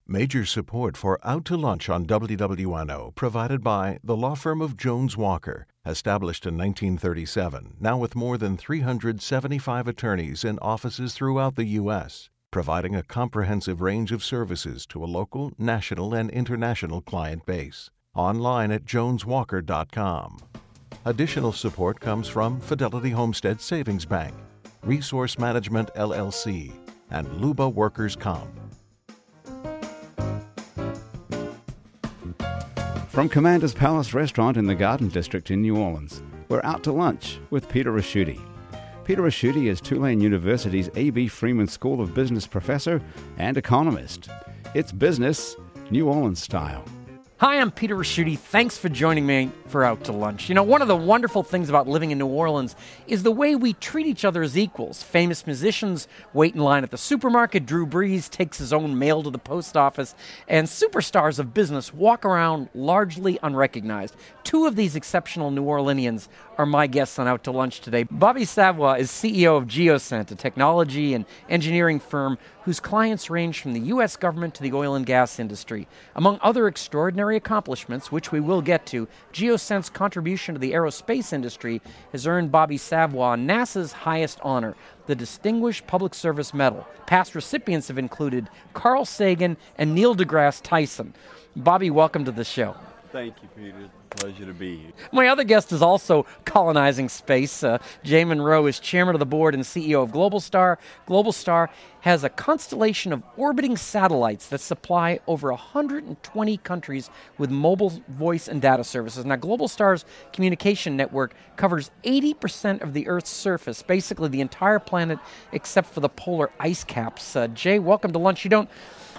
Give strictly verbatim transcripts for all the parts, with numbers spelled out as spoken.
Major support for Out to Lunch on W W N O provided by the law firm of Jones Walker, established in nineteen thirty-seven, now with more than three hundred seventy-five attorneys in offices throughout the U S, providing a comprehensive range of services to a local, national, and international client base. Online at jones walker dot com. Additional support comes from Fidelity Homestead Savings Bank, Resource Management L L C, and Luba Workers' Comp. From Commander's Palace Restaurant in the Garden District in New Orleans, we're out to lunch with Peter Ricchiuti. Peter Ricchiuti is Tulane University's A B Freeman School of Business professor and economist. It's business, New Orleans style. Hi, I'm Peter Ricchiuti. Thanks for joining me for Out to Lunch. You know, one of the wonderful things about living in New Orleans is the way we treat each other as equals. Famous musicians wait in line at the supermarket. Drew Brees takes his own mail to the post office. And superstars of business walk around largely unrecognized. Two of these exceptional New Orleanians are my guests on Out to Lunch today. Bobby Savoie is C E O of Geoscent, a technology and engineering firm whose clients range from the U S government to the oil and gas industry. Among other extraordinary accomplishments, which we will get to, Geoscent's contribution to the aerospace industry has earned Bobby Savoie NASA's highest honor, the Distinguished Public Service Medal. Past recipients have included Carl Sagan and Neil deGrasse Tyson. Bobby, welcome to the show. Thank you, Peter. Pleasure to be here. My other guest is also colonizing space. Uh, Jay Monroe is chairman of the board and C E O of Globalstar. Globalstar has a constellation of orbiting satellites that supply over one hundred twenty countries with mobile voice and data services. Now, Globalstar's communication network covers eighty percent of the Earth's surface, basically the entire planet except for the polar ice caps. Uh, Jay, welcome to lunch. You don't,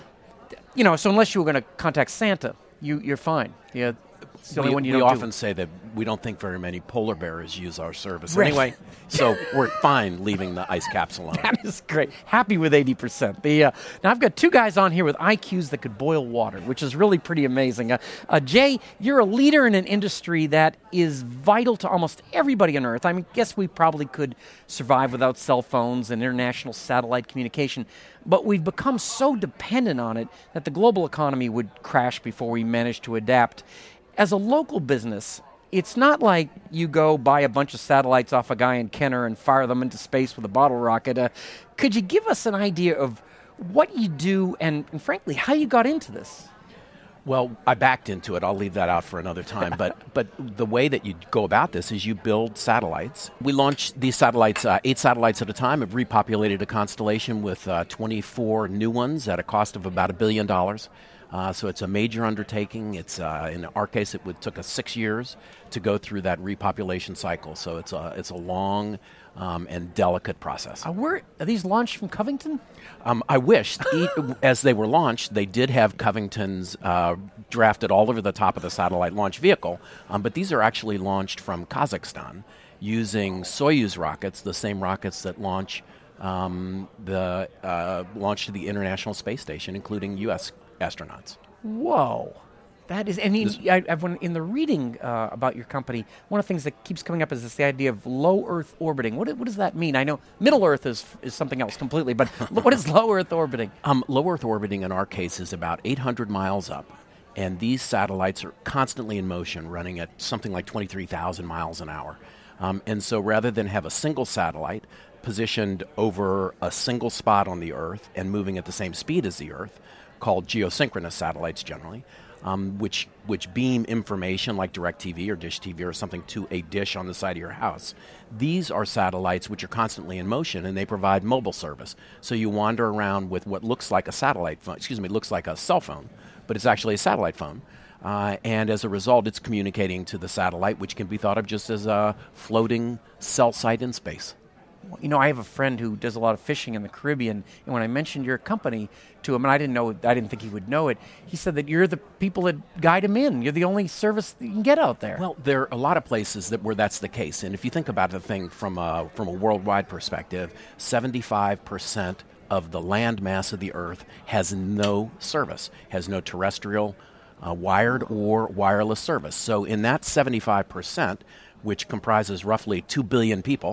you know, so unless you were going to contact Santa, you, you're fine. Yeah. It's the only we one you we don't often do. say that we don't think very many polar bears use our service. Right. Anyway, so we're fine leaving the ice caps alone. That is great. Happy with eighty percent. The, uh, now, I've got two guys on here with I Qs that could boil water, which is really pretty amazing. Uh, uh, Jay, you're a leader in an industry that is vital to almost everybody on Earth. I mean, guess we probably could survive without cell phones and international satellite communication, but we've become so dependent on it that the global economy would crash before we manage to adapt. As a local business, it's not like you go buy a bunch of satellites off a guy in Kenner and fire them into space with a bottle rocket. Uh, could you give us an idea of what you do and, and, frankly, how you got into this? Well, I backed into it. I'll leave that out for another time. But but the way that you go about this is you build satellites. We launch these satellites, uh, eight satellites at a time, have repopulated a constellation with uh, twenty-four new ones at a cost of about a billion dollars. Uh, so it's a major undertaking. It's uh, in our case, it would took us six years to go through that repopulation cycle. So it's a it's a long um, and delicate process. Uh, where, are these launched from Covington? Um, I wish, e- as they were launched, they did have Covingtons uh, drafted all over the top of the satellite launch vehicle. Um, but these are actually launched from Kazakhstan using Soyuz rockets, the same rockets that launch um, the uh, launch to the International Space Station, including U S astronauts. Whoa. That is, and in, I, I've, when, in the reading uh, about your company, one of the things that keeps coming up is this the idea of low Earth orbiting. What, what does that mean? I know middle Earth is is something else completely, but what is low Earth orbiting? Um, low Earth orbiting in our case is about eight hundred miles up, and these satellites are constantly in motion, running at something like twenty-three thousand miles an hour. Um, and so rather than have a single satellite positioned over a single spot on the Earth and moving at the same speed as the Earth, called geosynchronous satellites generally, um, which which beam information like DirecTV or Dish T V or something to a dish on the side of your house. These are satellites which are constantly in motion, and they provide mobile service. So you wander around with what looks like a satellite phone, excuse me, looks like a cell phone, but it's actually a satellite phone. Uh, and as a result, it's communicating to the satellite, which can be thought of just as a floating cell site in space. You know, I have a friend who does a lot of fishing in the Caribbean, and when I mentioned your company to him, and I didn't know, I didn't think he would know it, he said that you're the people that guide him in. You're the only service that you can get out there. Well, there are a lot of places that where that's the case, and if you think about the thing from a, from a worldwide perspective, seventy-five percent of the land mass of the Earth has no service, has no terrestrial, uh, wired or wireless service. So in that seventy-five percent, which comprises roughly two billion people,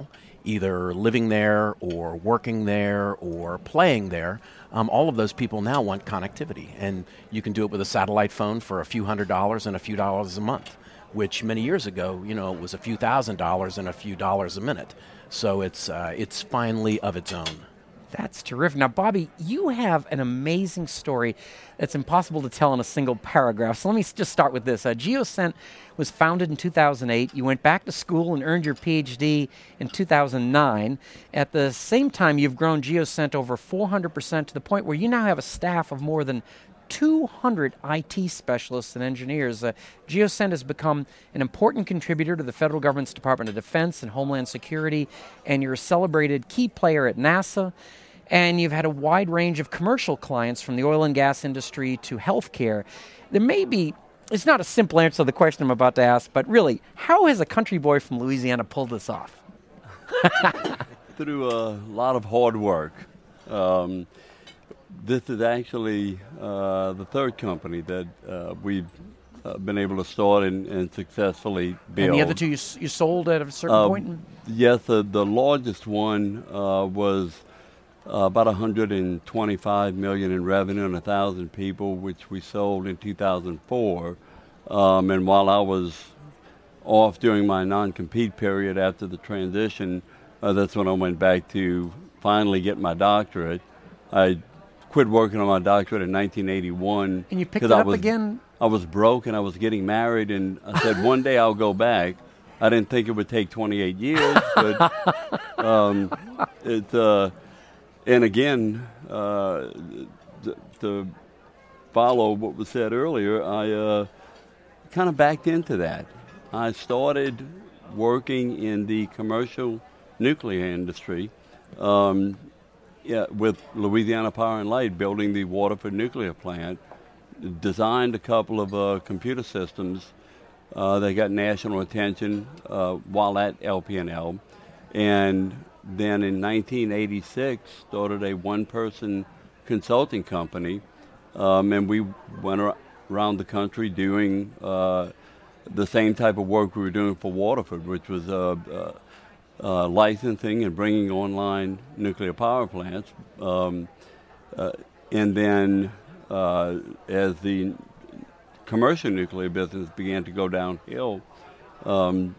either living there or working there or playing there, um, all of those people now want connectivity. And you can do it with a satellite phone for a few hundred dollars and a few dollars a month, which many years ago, you know, was a few thousand dollars and a few dollars a minute. So it's uh, it's finally of its own. That's terrific. Now, Bobby, you have an amazing story that's impossible to tell in a single paragraph. So let me s- just start with this. Uh, GeoCent was founded in two thousand eight. You went back to school and earned your P H D in two thousand nine. At the same time, you've grown GeoCent over four hundred percent to the point where you now have a staff of more than two hundred I T specialists and engineers. Uh, GeoCent has become an important contributor to the federal government's Department of Defense and Homeland Security, and you're a celebrated key player at NASA, and you've had a wide range of commercial clients from the oil and gas industry to healthcare. There may be, it's not a simple answer to the question I'm about to ask, but really, how has a country boy from Louisiana pulled this off? Through a lot of hard work. Um, This is actually uh, the third company that uh, we've uh, been able to start and, and successfully build. And the other two you, s- you sold at a certain Uh, point? In- Yes, the, the largest one uh, was uh, about one hundred twenty-five million dollars in revenue and one thousand people, which we sold in two thousand four. Um, and while I was off during my non-compete period after the transition, uh, that's when I went back to finally get my doctorate. I quit working on my doctorate in nineteen eighty-one. And you picked 'cause it I up was, again? I was broke and I was getting married, and I said one day I'll go back. I didn't think it would take twenty-eight years, but um, it. Uh, and again, uh, th- to follow what was said earlier, I uh, kind of backed into that. I started working in the commercial nuclear industry. Um, Yeah, with Louisiana Power and Light, building the Waterford nuclear plant, designed a couple of uh, computer systems uh, that got national attention uh, while at L P and L. And then in nineteen eighty-six, started a one-person consulting company, um, and we went ar- around the country doing uh, the same type of work we were doing for Waterford, which was uh, uh, Uh, licensing and bringing online nuclear power plants. Um, uh, and then uh, as the commercial nuclear business began to go downhill, um,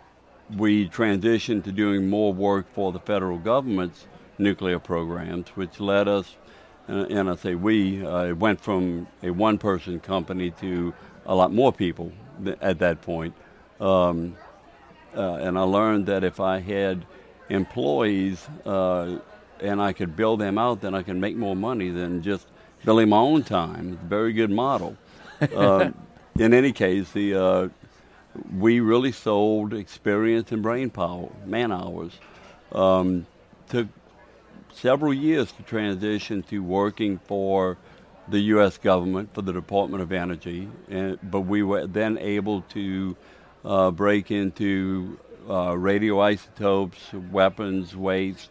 we transitioned to doing more work for the federal government's nuclear programs, which led us, uh, and I say we, uh, it went from a one-person company to a lot more people th- at that point. Um, Uh, and I learned that if I had employees uh, and I could build them out, then I could make more money than just billing my own time. It's a very good model. Uh, in any case, the uh, we really sold experience and brain power, man hours. Um, took several years to transition to working for the U S government, for the Department of Energy, and, but we were then able to Uh, break into uh, radioisotopes, weapons, waste,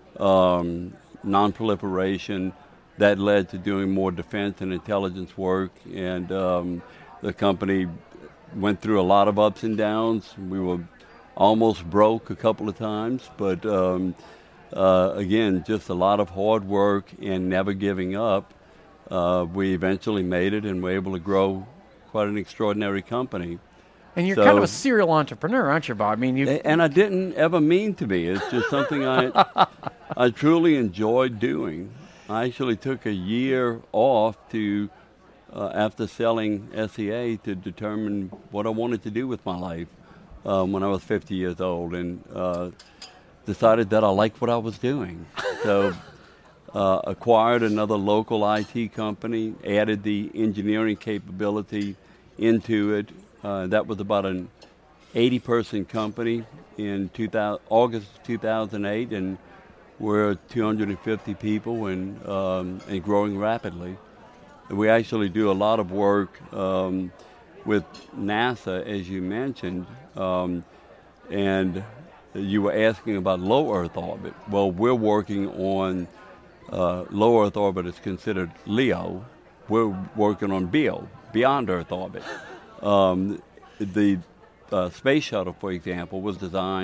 um, non-proliferation. That led to doing more defense and intelligence work, and um, the company went through a lot of ups and downs. We were almost broke a couple of times, but um, uh, again, just a lot of hard work and never giving up. Uh, we eventually made it and were able to grow quite an extraordinary company. And you're So- kind of a serial entrepreneur, aren't you, Bob? I mean, you. A- And I didn't ever mean to be. It's just something I I truly enjoyed doing. I actually took a year off to, uh, after selling S E A, to determine what I wanted to do with my life um, when I was fifty years old, and uh, decided that I liked what I was doing. So uh, acquired another local I T company, added the engineering capability into it. Uh, that was about an eighty-person company in two thousand, August two thousand eight, and we're two hundred fifty people and um, and growing rapidly. We actually do a lot of work um, with NASA, as you mentioned, um, and you were asking about low Earth orbit. Well, we're working on uh, low Earth orbit is considered LEO. We're working on B E O, beyond Earth orbit. Um, the uh, space shuttle, for example, was designed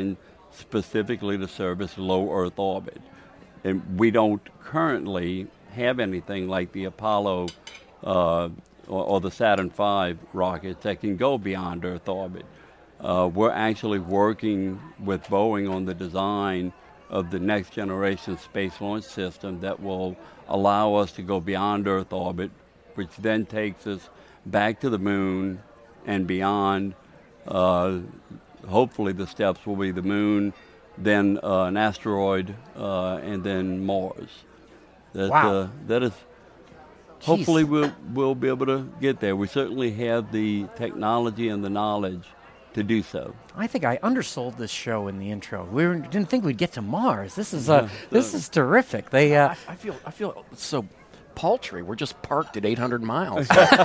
specifically to service low Earth orbit. And we don't currently have anything like the Apollo uh, or, or the Saturn five rockets that can go beyond Earth orbit. Uh, we're actually working with Boeing on the design of the next generation space launch system that will allow us to go beyond Earth orbit, which then takes us back to the moon and beyond. Uh, hopefully the steps will be the moon, then uh, an asteroid, uh, and then Mars. That, wow. Uh, that is, Jeez. hopefully we'll, we'll be able to get there. We certainly have the technology and the knowledge to do so. I think I undersold this show in the intro. We were, didn't think we'd get to Mars. This is uh, this is terrific. They, uh, I, I feel I feel so paltry. We're just parked at eight hundred miles.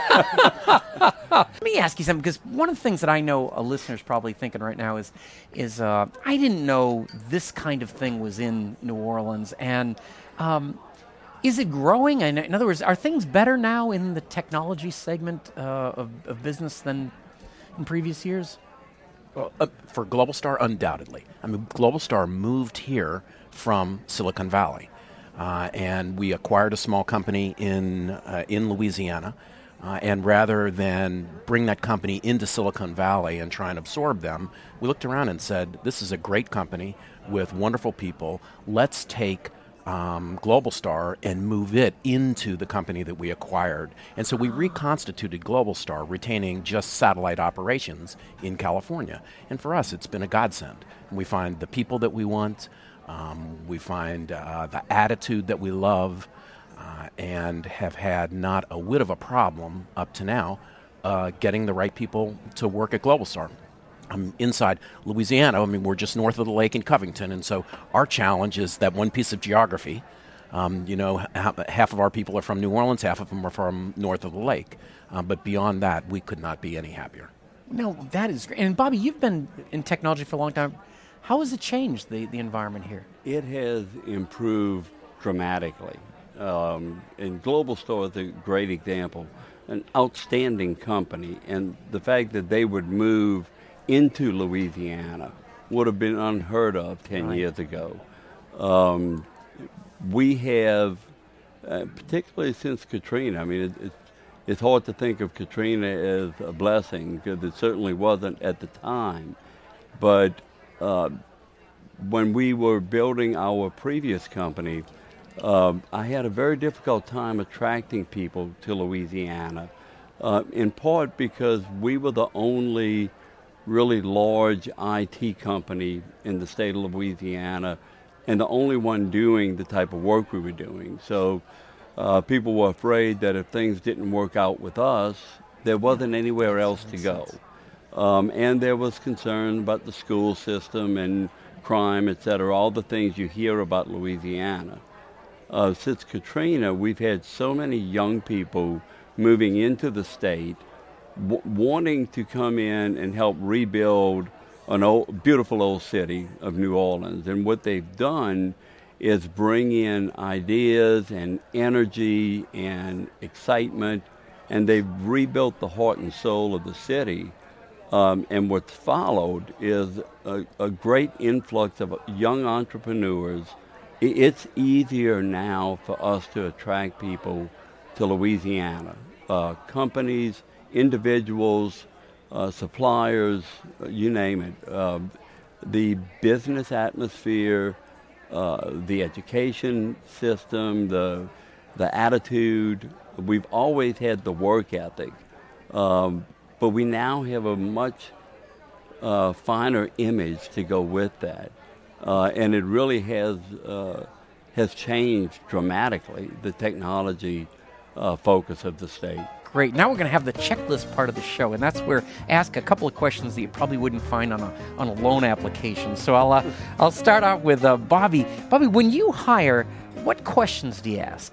Let me ask you something, because one of the things that I know a listener's probably thinking right now is, is uh, I didn't know this kind of thing was in New Orleans, and um, is it growing? And in other words, are things better now in the technology segment uh, of, of business than in previous years? Well, uh, for Globalstar, undoubtedly. I mean, Globalstar moved here from Silicon Valley, uh, and we acquired a small company in uh, in Louisiana. Uh, and rather than bring that company into Silicon Valley and try and absorb them, we looked around and said, "This is a great company with wonderful people. Let's take Um, Globalstar and move it into the company that we acquired." And so we reconstituted Globalstar, retaining just satellite operations in California. And for us, it's been a godsend. We find the people that we want, um, we find uh, the attitude that we love, uh, and have had not a whit of a problem up to now uh, getting the right people to work at Globalstar. I'm inside Louisiana. I mean, we're just north of the lake in Covington, and so our challenge is that one piece of geography. Um, you know, ha- half of our people are from New Orleans, half of them are from north of the lake. Um, but beyond that, we could not be any happier. No, that is great. And Bobby, you've been in technology for a long time. How has it changed the, the environment here? It has improved dramatically. Um, and Globalstar is a great example, an outstanding company, and the fact that they would move into Louisiana would have been unheard of ten right. years ago. Um, we have, uh, particularly since Katrina, I mean, it, it's, it's hard to think of Katrina as a blessing, because it certainly wasn't at the time. But uh, when we were building our previous company, uh, I had a very difficult time attracting people to Louisiana, uh, in part because we were the only really large I T company in the state of Louisiana, and the only one doing the type of work we were doing. So uh, people were afraid that if things didn't work out with us, there wasn't anywhere else to go. Um, and there was concern about the school system and crime, et cetera, all the things you hear about Louisiana. Uh, since Katrina, we've had so many young people moving into the state, W- wanting to come in and help rebuild an old, beautiful old city of New Orleans. And what they've done is bring in ideas and energy and excitement, and they've rebuilt the heart and soul of the city. Um, and what's followed is a, a great influx of young entrepreneurs. I- it's easier now for us to attract people to Louisiana. Uh, companies, individuals, uh, suppliers, uh, you name it. Uh, the business atmosphere, uh, the education system, the the attitude. We've always had the work ethic, um, but we now have a much uh, finer image to go with that, uh, and it really has uh, has changed dramatically the technology uh, focus of the state. Great. Now we're going to have the checklist part of the show, and that's where ask a couple of questions that you probably wouldn't find on a on a loan application. So I'll uh, I'll start out with uh, Bobby. Bobby, when you hire, what questions do you ask?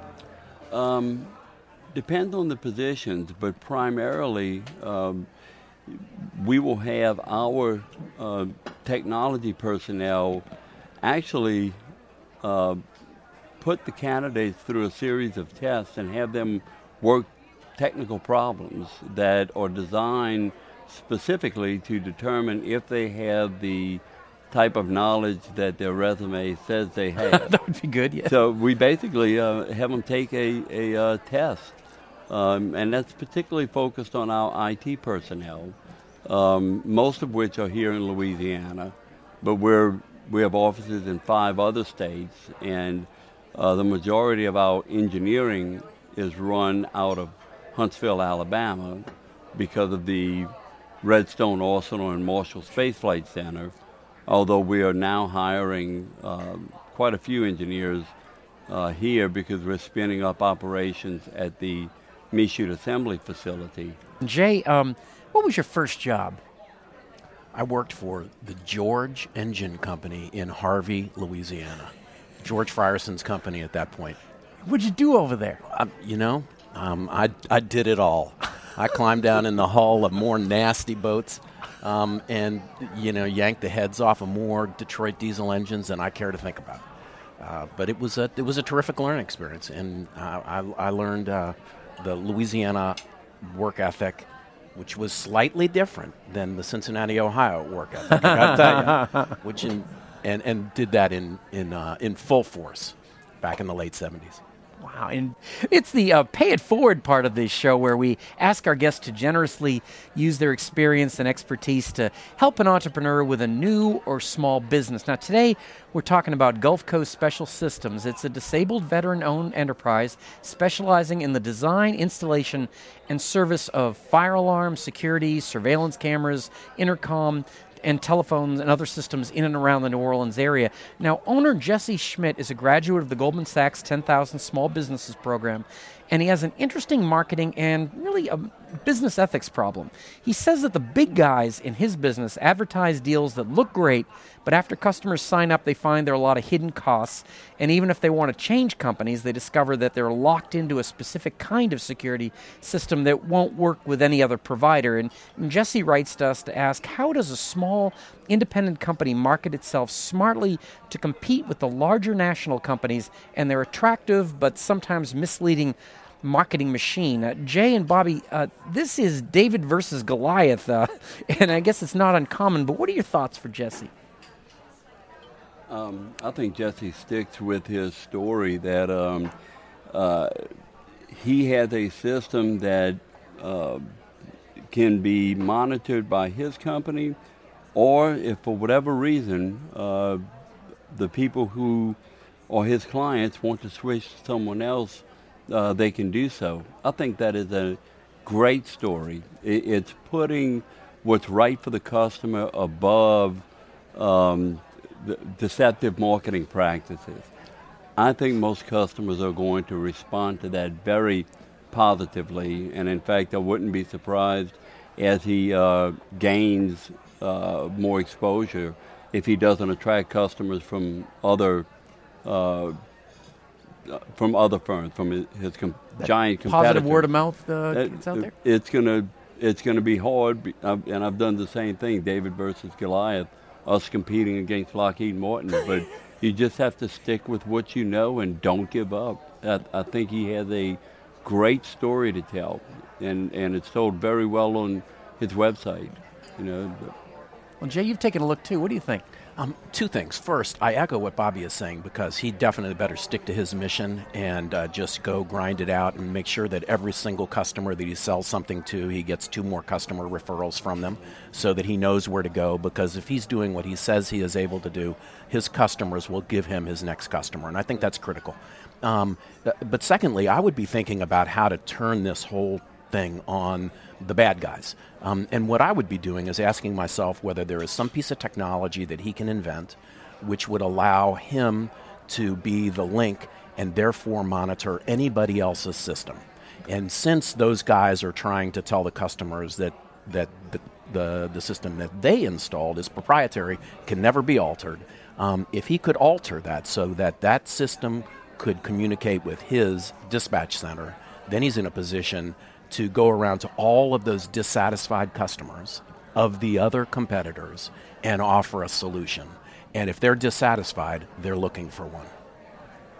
Um, depends on the positions, but primarily um, we will have our uh, technology personnel actually uh, put the candidates through a series of tests and have them work technical problems that are designed specifically to determine if they have the type of knowledge that their resume says they have. That would be good, yeah. So we basically uh, have them take a, a uh, test, um, and that's particularly focused on our I T personnel, um, most of which are here in Louisiana, but we're, we have offices in five other states, and uh, the majority of our engineering is run out of Huntsville, Alabama, because of the Redstone Arsenal and Marshall Space Flight Center, although we are now hiring um, quite a few engineers uh, here because we're spinning up operations at the Michoud Assembly Facility. Jay, um, what was your first job? I worked for the George Engine Company in Harvey, Louisiana. George Frierson's company at that point. What'd you do over there? Uh, you know, um, I, I did it all. I climbed down in the hull of more nasty boats um, and, you know, yanked the heads off of more Detroit diesel engines than I care to think about. Uh, but it was a it was a terrific learning experience, and uh, I, I learned uh, the Louisiana work ethic, which was slightly different than the Cincinnati, Ohio work ethic, I got to tell you, which in, and and did that in in uh, in full force back in the late seventies. Wow, and it's the uh, pay it forward part of this show where we ask our guests to generously use their experience and expertise to help an entrepreneur with a new or small business. Now today, we're talking about Gulf Coast Special Systems. It's a disabled veteran-owned enterprise specializing in the design, installation, and service of fire alarms, security, surveillance cameras, intercom, and telephones and other systems in and around the New Orleans area. Now, owner Jesse Schmidt is a graduate of the Goldman Sachs ten thousand Small Businesses program, and he has an interesting marketing and really a business ethics problem. He says that the big guys in his business advertise deals that look great, but after customers sign up, they find there are a lot of hidden costs, and even if they want to change companies, they discover that they're locked into a specific kind of security system that won't work with any other provider. And, and Jesse writes to us to ask, how does a small independent company market itself smartly to compete with the larger national companies and their attractive but sometimes misleading marketing machine? Uh, Jay and Bobby, uh, this is David versus Goliath, uh, and I guess it's not uncommon, but what are your thoughts for Jesse? Um, I think Jesse sticks with his story that um, uh, he has a system that uh, can be monitored by his company, or if for whatever reason uh, the people who or his clients want to switch to someone else, uh, they can do so. I think that is a great story. It, it's putting what's right for the customer above um, the deceptive marketing practices. I think most customers are going to respond to that very positively, and in fact, I wouldn't be surprised as he uh, gains uh, more exposure if he doesn't attract customers from other uh, from other firms, from his, his com- giant competitors. Positive word of mouth uh, it's out there? It's gonna it's gonna be hard, and I've done the same thing, David versus Goliath, us competing against Lockheed Martin, but you just have to stick with what you know and don't give up. I, I think he has a great story to tell, and, and it's told very well on his website. You know. Well, Jay, you've taken a look too. What do you think? Um, two things. First, I echo what Bobby is saying because he definitely better stick to his mission and uh, just go grind it out and make sure that every single customer that he sells something to, he gets two more customer referrals from them so that he knows where to go, because if he's doing what he says he is able to do, his customers will give him his next customer, and I think that's critical. Um, but secondly, I would be thinking about how to turn this whole thing on the bad guys. Um, and what I would be doing is asking myself whether there is some piece of technology that he can invent which would allow him to be the link and therefore monitor anybody else's system. And since those guys are trying to tell the customers that, that the, the, the system that they installed is proprietary, can never be altered, um, if he could alter that so that that system could communicate with his dispatch center, then he's in a position to go around to all of those dissatisfied customers of the other competitors and offer a solution. And if they're dissatisfied, they're looking for one.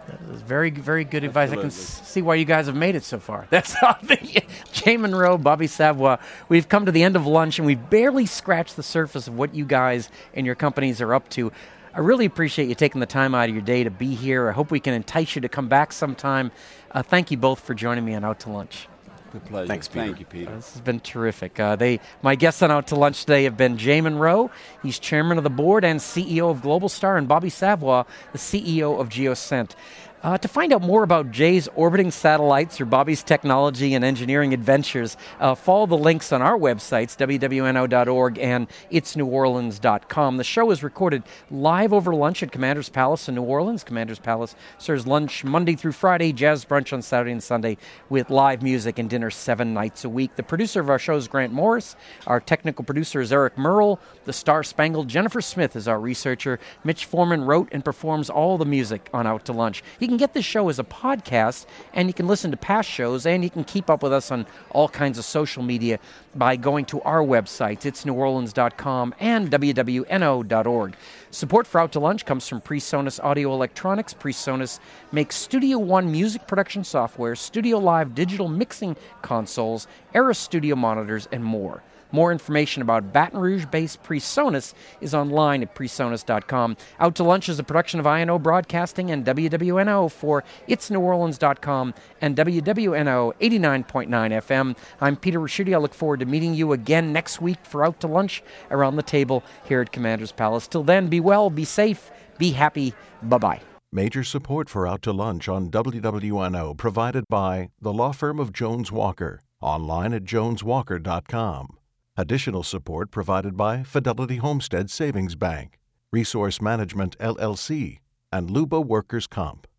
That's very, very good advice. Absolutely. I can s- see why you guys have made it so far. That's all. Jay Monroe, Bobby Savoie. We've come to the end of lunch, and we've barely scratched the surface of what you guys and your companies are up to. I really appreciate you taking the time out of your day to be here. I hope we can entice you to come back sometime. Uh, thank you both for joining me on Out to Lunch. The pleasure. Thanks, Peter. Thank you, Peter. This has been terrific. Uh, they, my guests on Out to Lunch today have been Jay Monroe. He's chairman of the board and C E O of Global Star, and Bobby Savoie, the C E O of Geoscent. Uh, to find out more about Jay's orbiting satellites or Bobby's technology and engineering adventures, uh, follow the links on our websites, W W N O dot org and its new orleans dot com. The show is recorded live over lunch at Commander's Palace in New Orleans. Commander's Palace serves lunch Monday through Friday, jazz brunch on Saturday and Sunday, with live music and dinner seven nights a week. The producer of our show is Grant Morris. Our technical producer is Eric Merle. The Star-Spangled Jennifer Smith is our researcher. Mitch Foreman wrote and performs all the music on Out to Lunch. You can get this show as a podcast, and you can listen to past shows, and you can keep up with us on all kinds of social media by going to our websites, its new orleans dot com and W W N O dot org. Support for Out to Lunch comes from PreSonus Audio Electronics. PreSonus makes Studio One music production software, Studio Live digital mixing consoles, Era Studio monitors, and more. More information about Baton Rouge-based PreSonus is online at presonus dot com. Out to Lunch is a production of I N O Broadcasting and W W N O for its new orleans dot com and W W N O eighty-nine point nine F M. I'm Peter Ricchiuti. I look forward to meeting you again next week for Out to Lunch around the table here at Commander's Palace. Till then, be well, be safe, be happy. Bye-bye. Major support for Out to Lunch on W W N O provided by the law firm of Jones Walker, online at jones walker dot com. Additional support provided by Fidelity Homestead Savings Bank, Resource Management L L C, and Luba Workers' Comp.